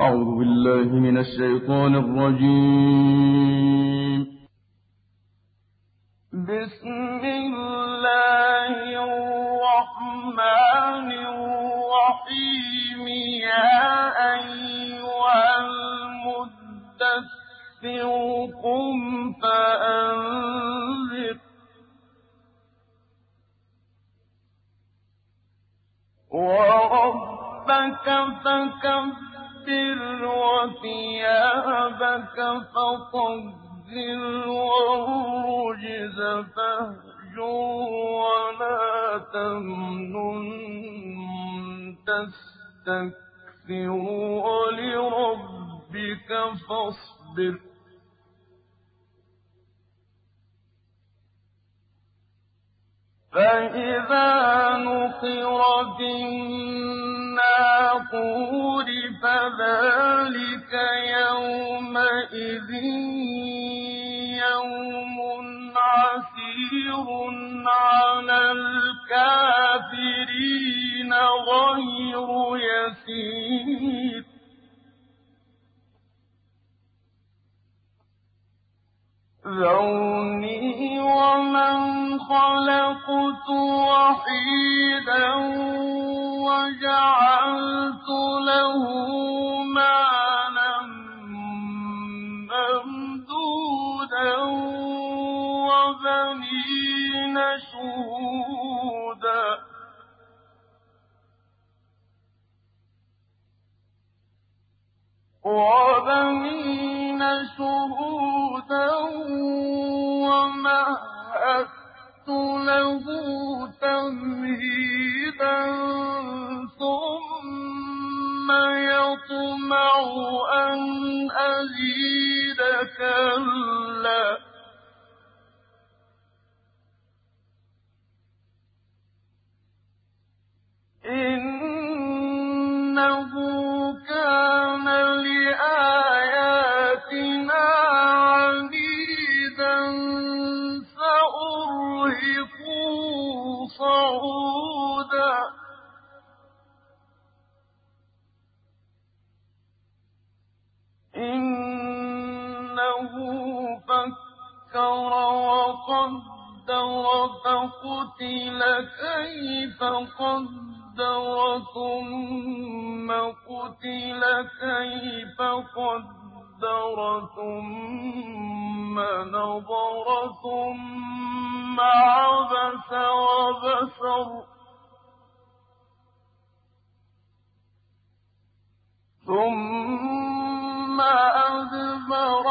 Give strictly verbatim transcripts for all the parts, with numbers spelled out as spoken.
أعوذ بالله من الشيطان الرجيم. بسم الله الرحمن الرحيم. يا أيها المدثر قم فأنذر وربك فكبر وثيابك فطهر والرجز فاهجر ولا تمنن تستكثر ولربك فاصبر. فإذا نقر في الناقور فذلك يومئذ يوم عسير على الكافرين غير يسير. ذرني ومن خلقت وحيدا وجعلت له مالا ممدودا وبنين شهودا وبنين شهودا ومهدت له تمهيدا ثم يطمع أن أزيد كلا إنه كان لآياتنا عنيدا سأرهقه صعودا. إنه فكر وقدر فقتل كيف قدر ثم قتل كيف قدر ثم نظر ثم عبس وبسر ثم أدبر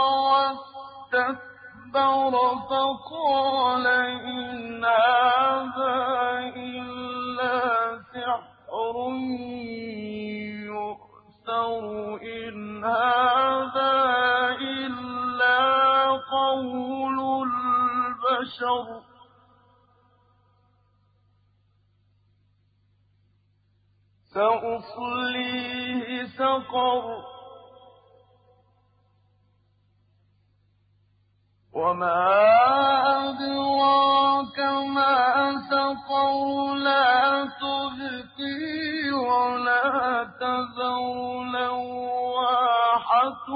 واستكبر فقال إن هذا إلا سحر يؤثر إن هذا إلا قول البشر. سأصليه سقر وما أدراك ما سقر لا تبقي ولا تذر لواحة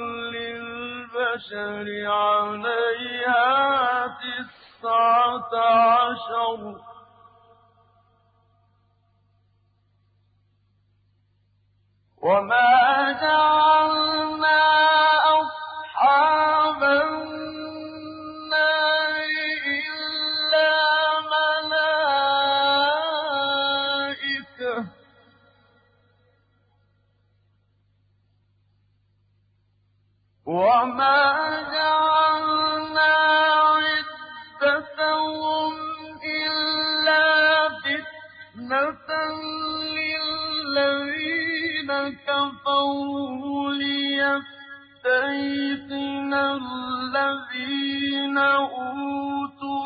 للبشر عليها تسعة عشر. وما جعلنا أصحاب النار إلا ملائكة وما جعلنا عدتهم إلا فتنة للذين كفروا ليستيقن الذين أوتوا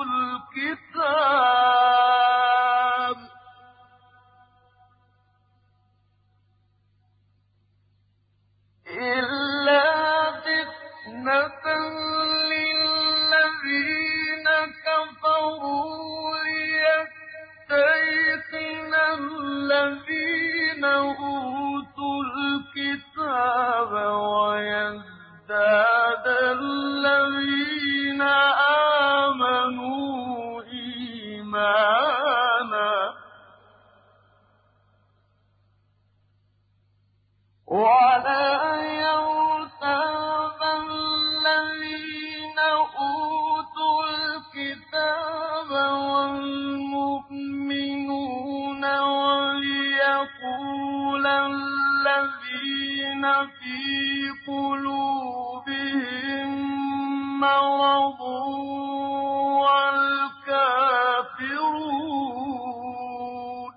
الكتاب. إلا فتنة للذين كفروا ليستيقن الذين أوتوا الكتاب في قلوبهم مرض والكافرون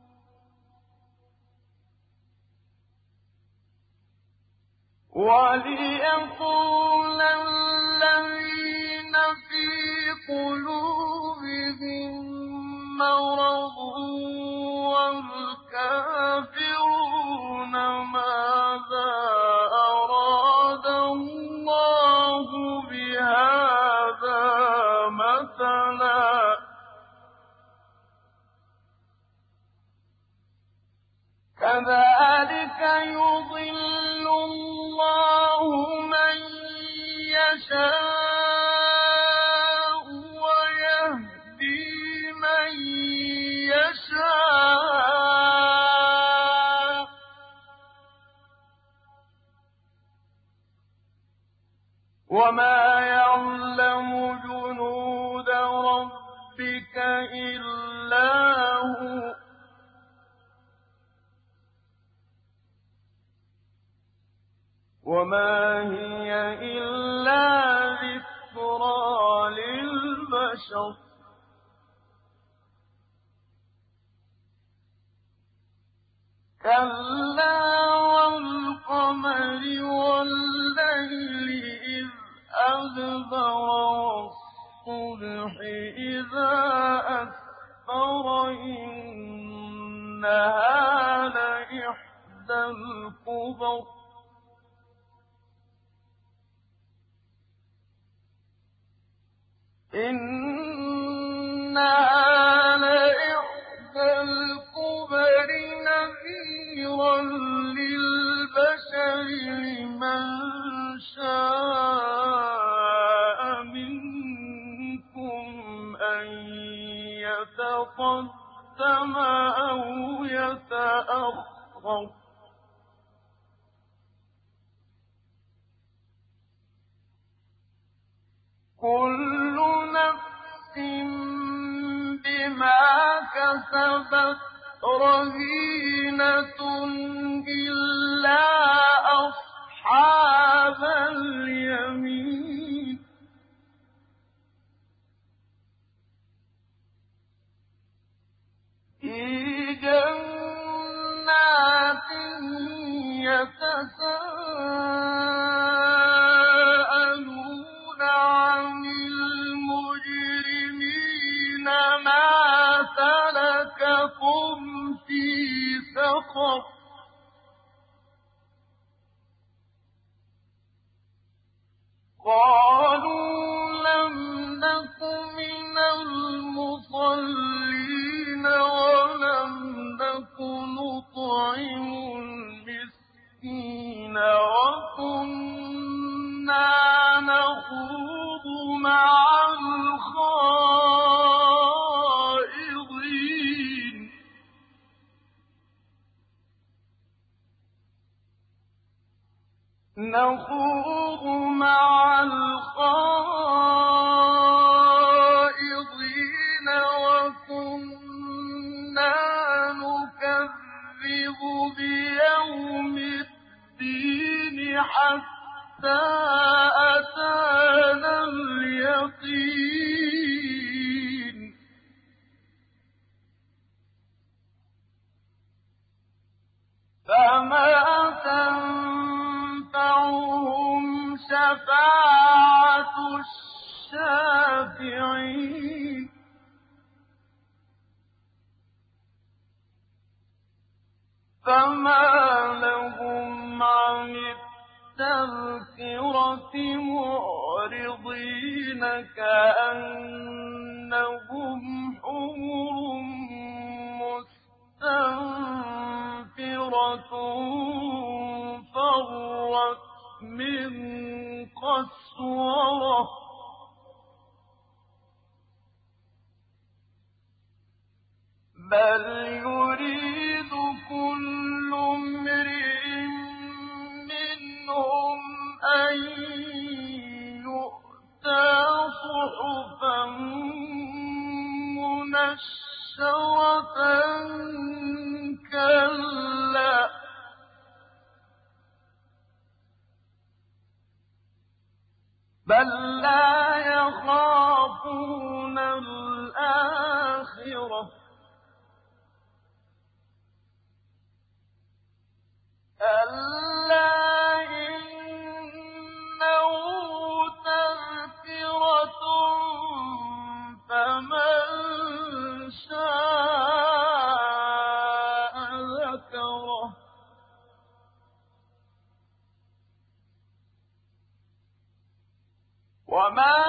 وليقول الذين في قلوبهم مرض والكافرون ماذا أراد الله بهذا مثلا كذلك يضل الله من يشاء ويهدي من يشاء وما يعلم جنود ربك إلا هو وما هي إلا ذكرى للبشر كلا والقمر والليل إذ أدبر والصبح إذا أسفر إنها لإحدى الكبر إنها لإحدى الكبر نذيرا للبشر لمن شاء منكم أن يتقدم أو يتأخر كل نفس بما كسبت رهينة إلا أصحاب اليمين في جنات يتساءلون عن المجرمين ما سلككم في سقر قالوا لم نك من المصلين ولم نك نطعم المسكين وكنا نخوض مع الخائضين نخوض مع الخائضين وكنا نكذب بيوم الدين حتى أتانا اليقين فما تنفعهم شفاعة الشافعين فما لهم عن التذكرة معرضين كأنهم حمر مستنفرة فرت من قسورة بل يريد كل امرئ منهم أن يؤتى صحفا منشرة كلا بل لا يخافون الآخرة كلا إنه تذكرة فمن شاء ذكره وما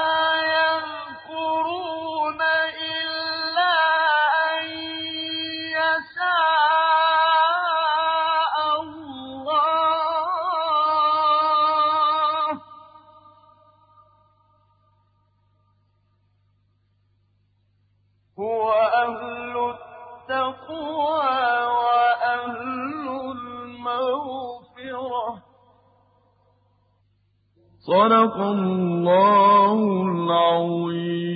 يذكرون إلا أن يشاء الله هو أهل التقوى وأهل المغفرة. صدق الله العظيم.